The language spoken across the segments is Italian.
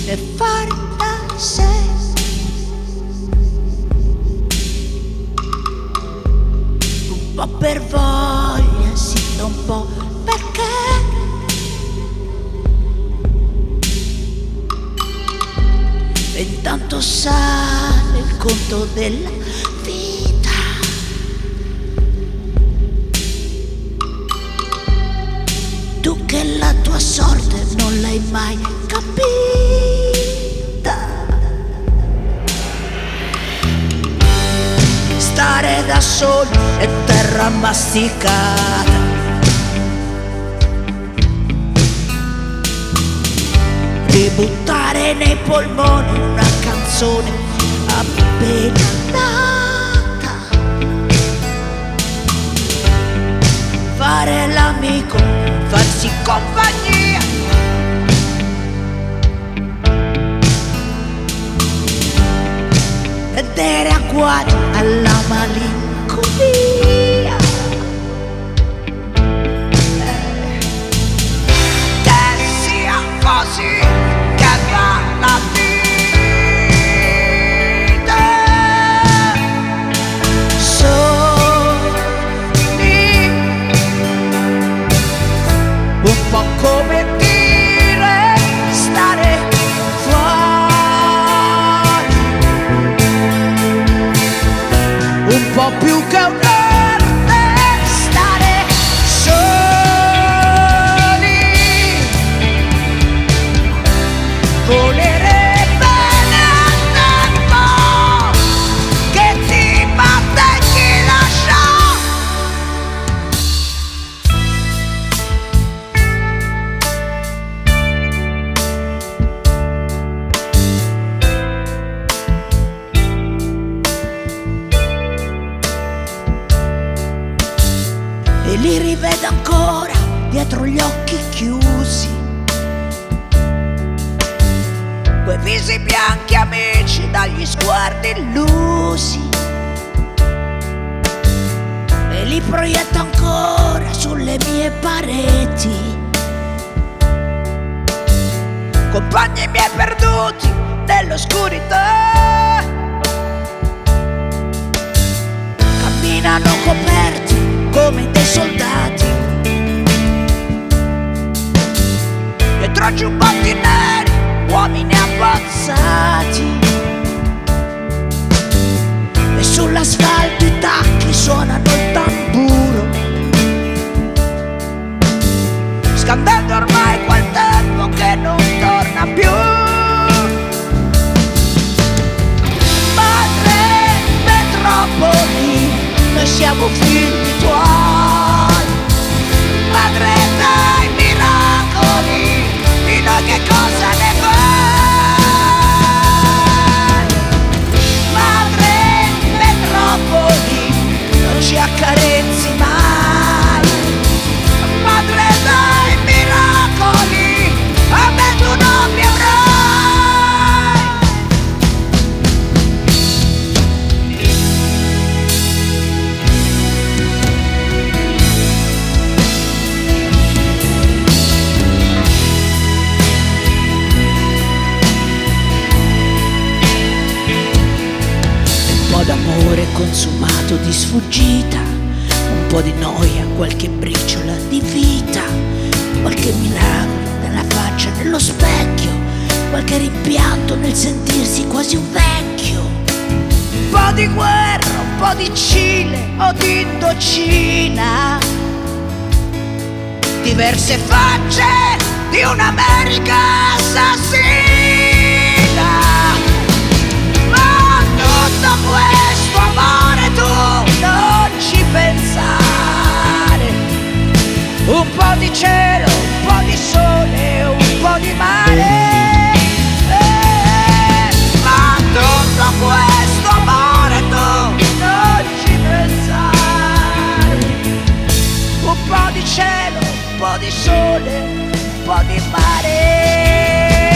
e fare da sé. Un po' per voglia, sì, un po' perché e intanto sale il conto della vita. Tu che la tua sorte non l'hai mai capita. Stare da soli è terra masticata. Di buttare nei polmoni una canzone appena nata. Fare l'amico, farsi compagnia. Vedere agguati alla malinconia. Che sia così che va la vita. Soli, un po' come dire stare fuori, un po' più che un'arte stare soli. Volere bene al tempo che ti batte e ti lascia. E li rivedo ancora dietro gli occhi chiusi, quei visi bianchi amici dagli sguardi illusi, e li proietto ancora sulle mie pareti, compagni miei perduti nell'oscurità. Camminano coperti come dei soldati, dietro giubbotti neri, uomini abbozzati, e sull'asfalto i tacchi suonano il tamburo, scandendo ormai quel tempo che non torna più. Madre metropoli, noi siamo figli tuoi. Madre dei miracoli, di noi che cosa ne fai? Madre metropoli, non ci accarezzi mai. Madre dei miracoli, a me tu non mi avrai. D'amore consumato di sfuggita, un po' di noia, qualche briciola di vita, qualche milagro nella faccia, nello specchio, qualche rimpianto nel sentirsi quasi un vecchio, un po' di guerra, un po' di Cile o di Indocina, diverse facce di un'America assassina. Tutto questo amore tu non ci pensare. Un po' di cielo, un po' di sole, un po' di mare, ma tutto questo amore tu non ci pensare. Un po' di cielo, un po' di sole, un po' di mare.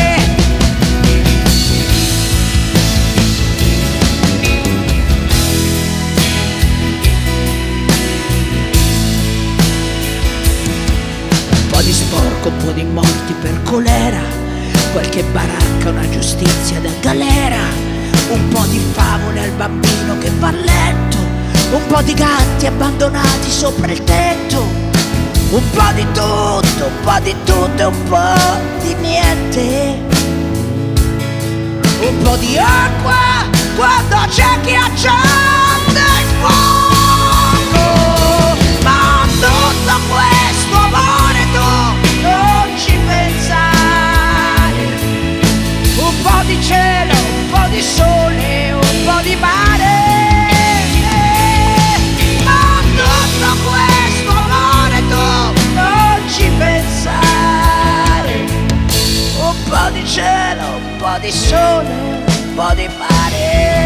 qualche baracca, una giustizia da galera, un po' di favole al bambino che va a letto, un po' di gatti abbandonati sopra il tetto, un po' di tutto, un po' di tutto e un po' di niente, un po' di acqua quando c'è chi accende il fuoco, ma a tutto questo amore tu non ci pensare, un po' di cielo, un po' di sole, un po' di mare, ma a tutto questo amore tu non ci pensare, un po' di cielo, un po' di sole, un po' di mare.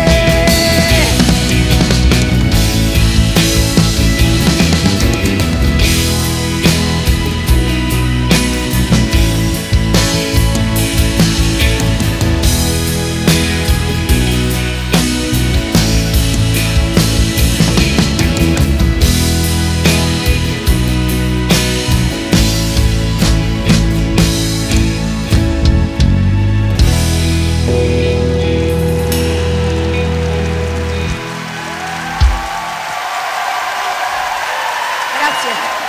Grazie.